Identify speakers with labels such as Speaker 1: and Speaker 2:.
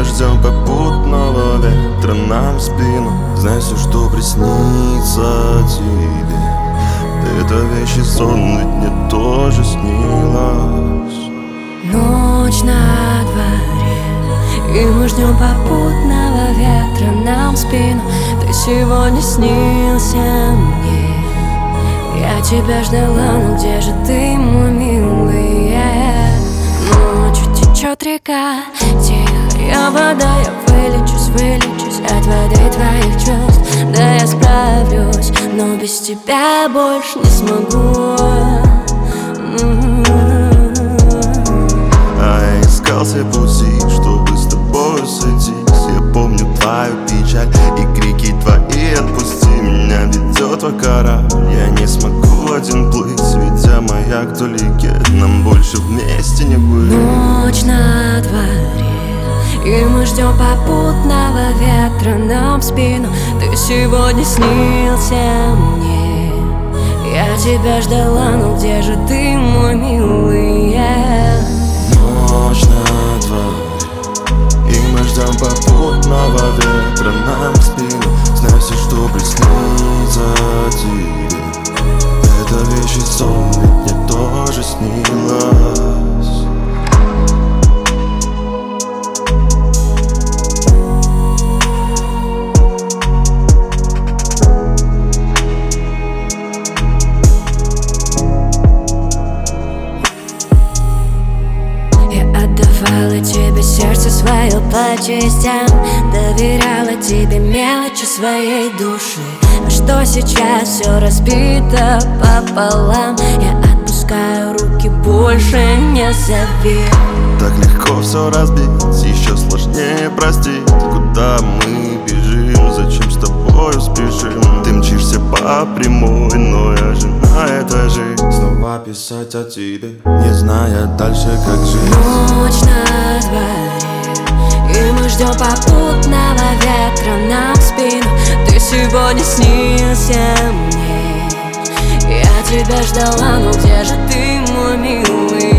Speaker 1: ждем попутного ветра нам в спину. Знай, все, что приснится тебе, это вещий сон, ведь мне тоже снилось.
Speaker 2: Ночь на дворе, и мы ждем попутного ветра нам в спину. Ты сегодня снился мне, я тебя ждала, но где же ты, мой милый? Ночью течет река, тихая вода, я вылечусь от воды твоих чувств. Да, я справлюсь, но без тебя больше не смогу.
Speaker 1: Я искал все пути, чтобы с тобой сойтись. Я помню твою печаль и крики твои. Отпусти меня, ведет твой корабль. Я не смогу один плыть, ведя маяк вдалеке. Нам больше вместе не быть.
Speaker 2: Ночь на дворе, и мы ждем попутного ветра нам в спину. Ты сегодня снился мне, я тебя ждала, но где же ты, мой милый?
Speaker 1: Ночь на дворе, и мы ждем попутного ветра нам в спину. Знай, все, что приснится тебе, это вещий сон, ведь мне тоже снилось.
Speaker 2: Отдавала тебе сердце свое по частям, доверяла тебе мелочи своей души. А что сейчас все разбито пополам, я отпускаю руки, больше не зови.
Speaker 1: Так легко все разбить, еще сложнее простить. Куда мы бежим, зачем с тобою спешим? Ты мчишься по прямой, но я жена этой жизни. Снова писать о тебе, не зная дальше, как жить.
Speaker 2: Ночь на дворе, и мы ждем попутного ветра нам в спину. Ты сегодня снился мне, я тебя ждала, но где же ты, мой милый?